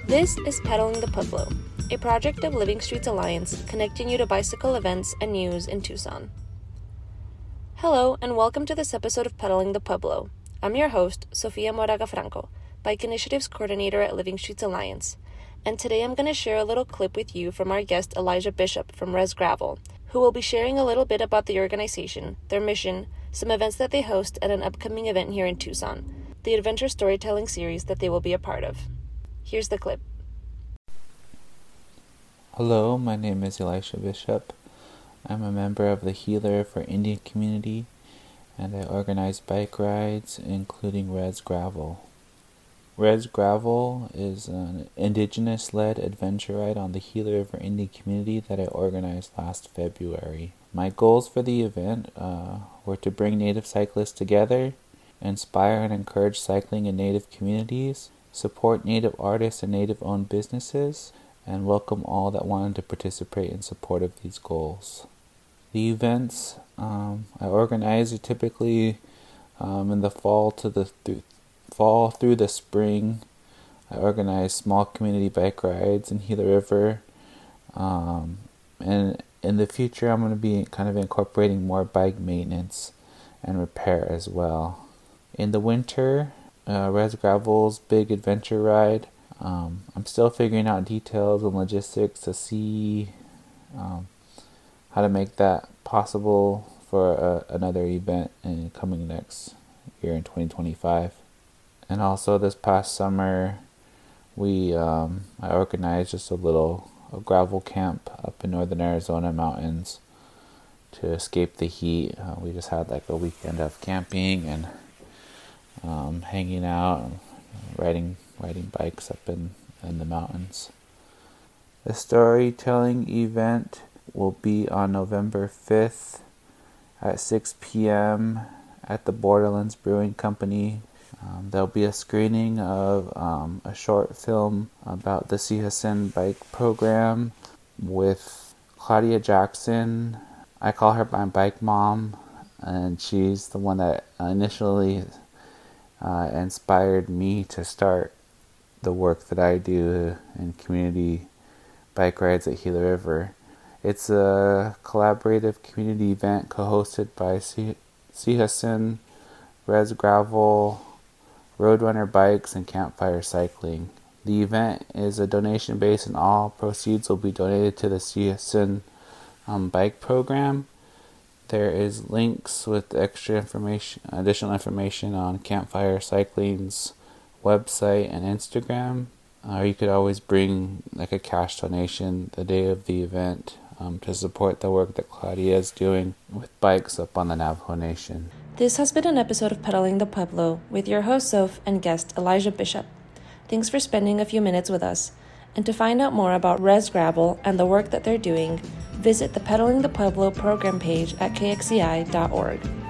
This is Pedaling the Pueblo, a project of Living Streets Alliance connecting you to bicycle events and news in Tucson. Hello, and welcome to this episode of Pedaling the Pueblo. I'm your host, Sofia Moraga Franco, Bike Initiatives Coordinator at Living Streets Alliance, and today I'm going to share a little clip with you from our guest Elijah Bishop from Res Gravel, who will be sharing a little bit about the organization, their mission, some events that they host at an upcoming event here in Tucson, the adventure storytelling series that they will be a part of. Here's the clip. Hello, my name is Elisha Bishop. I'm a member of the Healer for Indian community, and I organize bike rides, including Res Gravel. Res Gravel is an indigenous-led adventure ride on the Healer for Indian community that I organized last February. My goals for the event were to bring Native cyclists together, inspire and encourage cycling in Native communities, support Native artists and Native-owned businesses, and welcome all that wanted to participate in support of these goals. The events I organize are typically in the fall through the spring. I organize small community bike rides in Gila River, and in the future I'm going to be kind of incorporating more bike maintenance and repair as well. In the winter, Res Gravel's big adventure ride. I'm still figuring out details and logistics to see how to make that possible for another event coming next year in 2025. And also this past summer, I organized just a gravel camp up in northern Arizona mountains to escape the heat. We just had like a weekend of camping and hanging out and riding bikes up in the mountains. The storytelling event will be on November 5th at 6 p.m. at the Borderlands Brewing Company. There'll be a screening of a short film about the CHSN bike program with Claudia Jackson. I call her my bike mom, and she's the one that initially inspired me to start the work that I do in community bike rides at Gila River. It's a collaborative community event co-hosted by CHSN, Res Gravel, Roadrunner Bikes, and Campfire Cycling. The event is a donation base, and all proceeds will be donated to the CHSN bike program. There is links with additional information on Campfire Cycling's website and Instagram. Or you could always bring like a cash donation the day of the event to support the work that Claudia is doing with bikes up on the Navajo Nation. This has been an episode of Pedaling the Pueblo with your host Soph and guest Elijah Bishop. Thanks for spending a few minutes with us. And to find out more about Res Gravel and the work that they're doing, visit the Pedaling the Pueblo program page at kxci.org.